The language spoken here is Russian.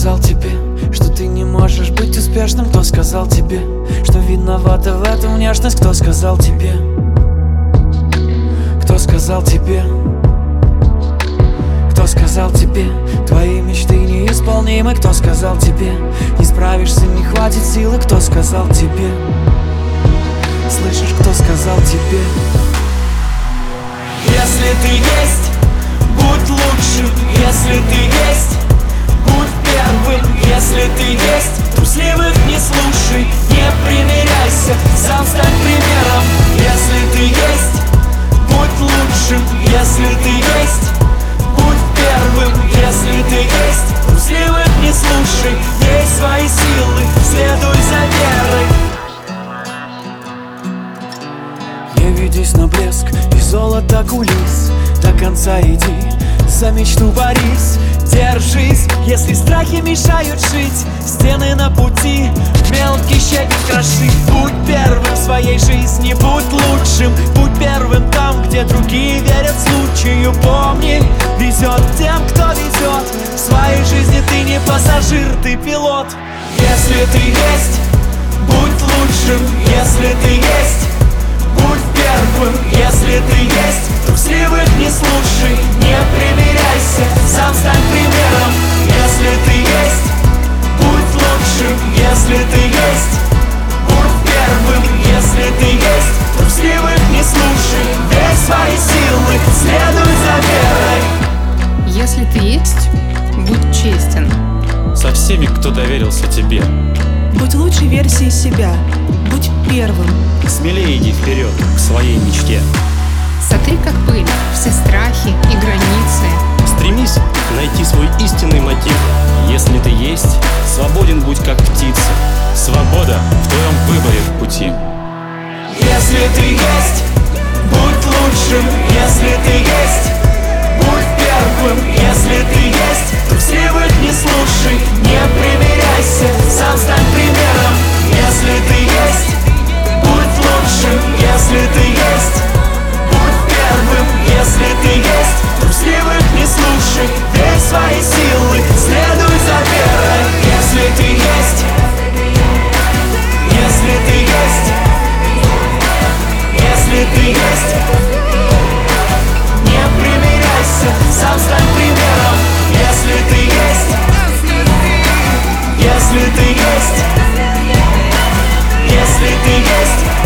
сказал тебе, что ты не можешь быть успешным? Кто сказал тебе, что виновата в этом внешность? Кто сказал тебе? Кто сказал тебе? Кто сказал тебе, твои мечты неисполнимы? Кто сказал тебе, не справишься, не хватит силы? Кто сказал тебе? Слышишь, кто сказал тебе? Если ты есть, будь лучшим. Если ты есть, будь первым. Если ты есть, трусливых не слушай. Не примиряйся, сам стань примером. Если ты есть, будь лучшим. Если ты есть, будь первым. Если ты есть, трусливых не слушай. Есть свои силы, следуй за верой. Не ведись на блеск и золото кулис. До конца иди, за мечту борись. Держись, если страхи мешают жить. Стены на пути, мелкий щебень кроши. Будь первым в своей жизни, будь лучшим. Будь первым там, где другие верят случаю. Помни, везет тем, кто везет. В своей жизни ты не пассажир, ты пилот. Если ты есть, будь лучшим. Если ты есть, будь первым. Если ты есть, трусливых не слушай. Не примиряйся, сам стань примером. Если ты есть, будь лучшим. Если ты есть, будь первым. Если ты есть, трусливых не слушай. Верь в свои силы, следуй за верой. Если ты есть, будь честен со всеми, кто доверился тебе. Будь лучшей версией себя, будь первым. Смелее иди вперед к своей мечте. Сотри как пыль все страхи и границы. Стремись найти свой истинный мотив. Если ты есть, свободен будь как птица. Свобода в твоем выборе пути. Если ты есть, будь лучшим. Если ты есть, будь первым. Если ты есть, трусливых не слушай. Не примиряйся, сам стань примером. Если ты есть, будь лучшим. Если ты есть, будь первым. Если ты есть, трусливых не слушай. Верь в свои силы, следуй за верой. Если ты есть, если ты есть, если ты есть, не примиряйся, сам стань примером. Если ты есть, если ты есть, если ты есть.